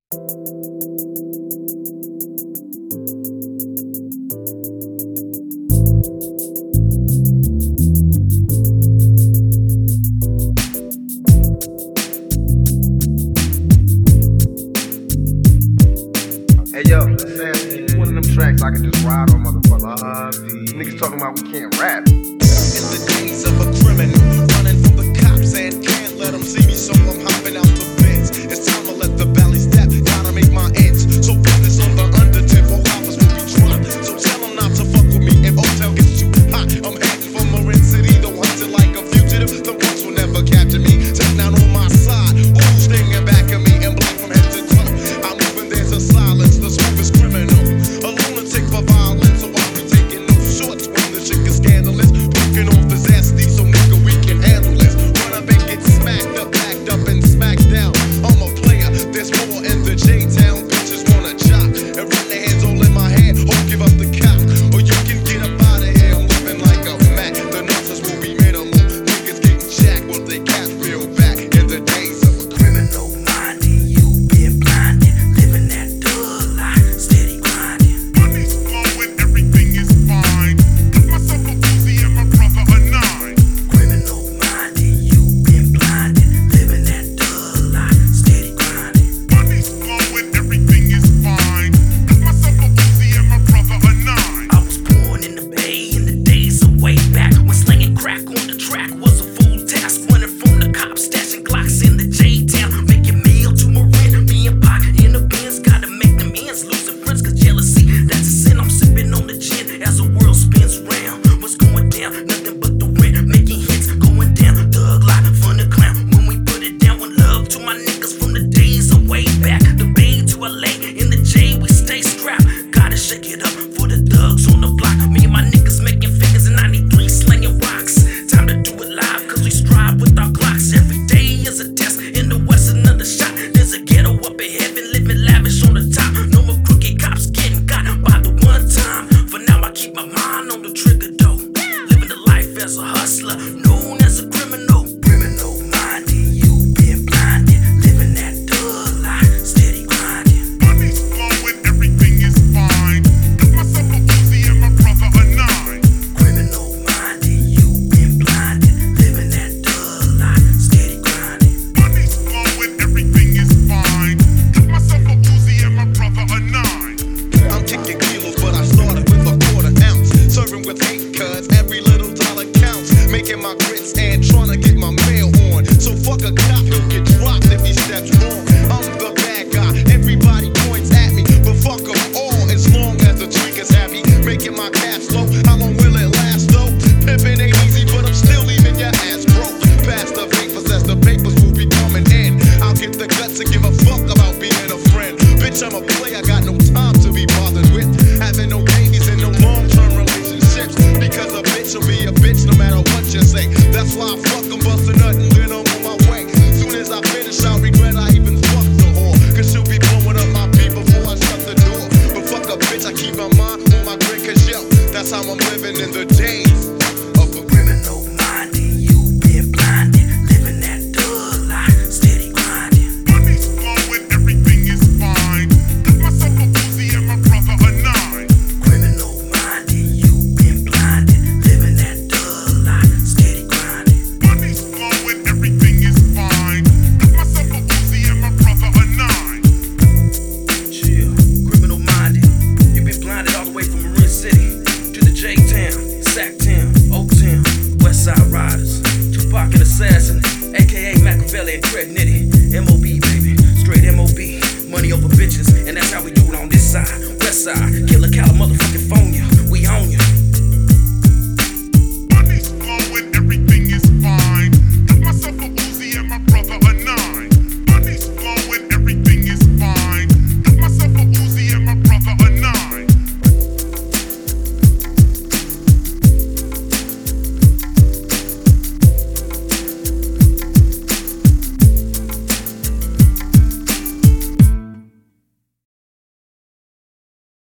Hey yo, let's say one of them tracks I can just ride on, motherfucker. Niggas talking about we can't rap. In the days of a criminal, running from the cops and can't let them see me, so I'm hopping out the fence. It's time to let the belly step, gotta make my ends. So focus on the under 10, four hours will be drunk. So tell them not to fuck with me if hotel gets too hot. I'm heading for Marin City, though hunted like a fugitive. The punch will never capture me. Take down on my side, ooh, stinging back at me and bleed from head to toe. I'm moving, there's a silence, the smoothest criminal. A lunatic for violence, so I'll be taking no shorts when the shit is scandalous. Looking off the zesty, so nigga, we can handle this. Run up and get smacked up, backed up and smacked down. I'm a player, there's more in the J-Town. Bitches wanna chop and run their hands all in my head. Or give up the cop, or you can get up out of here. I'm living like a Mac. The nonsense will be minimal. Niggas getting jacked, will they catch real back in the days of a criminal minded. You been blinded, living that thug life, steady grinding. Money's flowing, everything is fine. Got myself a Uzi and my brother a 9. Criminal minded, you been blinded, living that thug life, steady grinding. Money's flowing, everything is fine. Got myself a Uzi and my brother a 9. I was born in the Bay in the days of way back when slinging crack on the track was a full task. Running from the cops, stashing Glocks in the J-Town, making meal to Marin. Me and Pac in the Benz, gotta make them ends. Losing friends 'cause jealousy, that's a sin. I'm sipping on the gin as the world spins round. What's going down? Nothing but the rent, making hits, going down. Thug life, fun to clown. When we put it down, with love to my niggas from the days of way back. The Bay to LA, in the J we stay strapped. Gotta shake it up for the thugs on the block. Me and my niggas making figures in 93, slinging rocks. Time to do it live, 'cause we strive with our Glocks. Every day is a test, in the west another shot. There's a ghetto up in heaven, living lavish on the top. No more crooked cops getting got by the one time. For now I keep my mind on the trigger though. Living the life as a hustler, known as a criminal. Criminal minded, you been blinded, living that thug life, steady grinding. Money's flowing, everything is fine. Got myself a Uzi and my brother a 9. Criminal minded, you been blinded, living that thug life, steady grinding. Money's flowing, everything is fine. Got myself a Uzi and my brother a 9. I'm kicking kilos, but I started with a quarter ounce. Serving with hate, cuz every little dollar counts. Making my grits and trying to get my mail on. So fuck a cop, he'll get dropped if he steps wrong. I'm the bad guy, everybody points at me. But fuck them all, as long as the trigger's happy. Making my cash flow, how long will it last though? Pimpin' ain't easy, but I'm still leaving your ass broke. Past the vapors as the papers will be coming in. I'll get the guts to give a fuck about being a friend. Bitch, I'm a player, got no time to be bothered with. Having no babies and no long-term relationships. Because a bitch will be a bitch no matter what you say. That's why I fuck 'em, bust a nut, and then I'm on my way. Soon as I finish, I'll regret I even fucked the whore. 'Cause she'll be blowing up my beat before I shut the door. But fuck a bitch, I keep my mind on my grid, 'cause yo, that's how I'm living in the days of a criminal minded. You been blinded, living that thug life, steady grinding. Money's flowing, everything is fine. Got myself a Uzi and my brother a 9. Criminal minded, you been blinded, living that thug life, steady grinding. Money's flowing, everything is fine. Got myself a Uzi and my brother a 9. Chill, criminal minded. You been blinded all the way from Marin City to the J-Town, Sacktown, Oaktown, Westside Riders, Tupac and Assassin, aka Machiavelli and Craig Nitty. MOB, baby, straight MOB. Money over bitches, and that's how we do it on this side. West side, killer cow, motherfucker.